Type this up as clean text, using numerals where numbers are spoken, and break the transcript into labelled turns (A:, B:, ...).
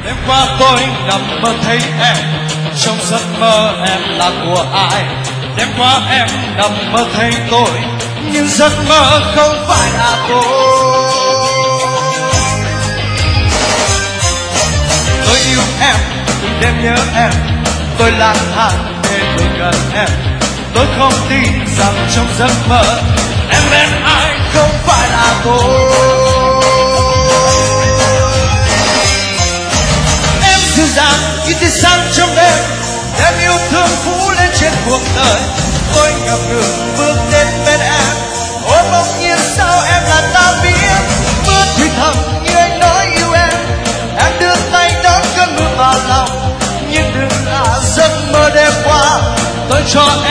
A: Đêm qua tôi nằm mơ thấy em, trong giấc mơ em là của ai? Đêm qua em nằm mơ thấy tôi, nhưng giấc mơ không phải là tôi. Tôi yêu em, từng đêm nhớ em, tôi lang thang để được gần em. Tôi không tin rằng trong giấc mơ em bên ai không phải là tôi. Em dịu dàng như tia sáng trong đêm, em yêu thương phủ lên trên cuộc đời. Tôi ngập ngừng bước đến bên em, ôi bỗng nhiên sao em là ta biết. Mưa thì thầm như anh nói yêu em đưa tay đón cơn mưa vào lòng. Nhưng đừng là giấc mơ đêm qua, tôi cho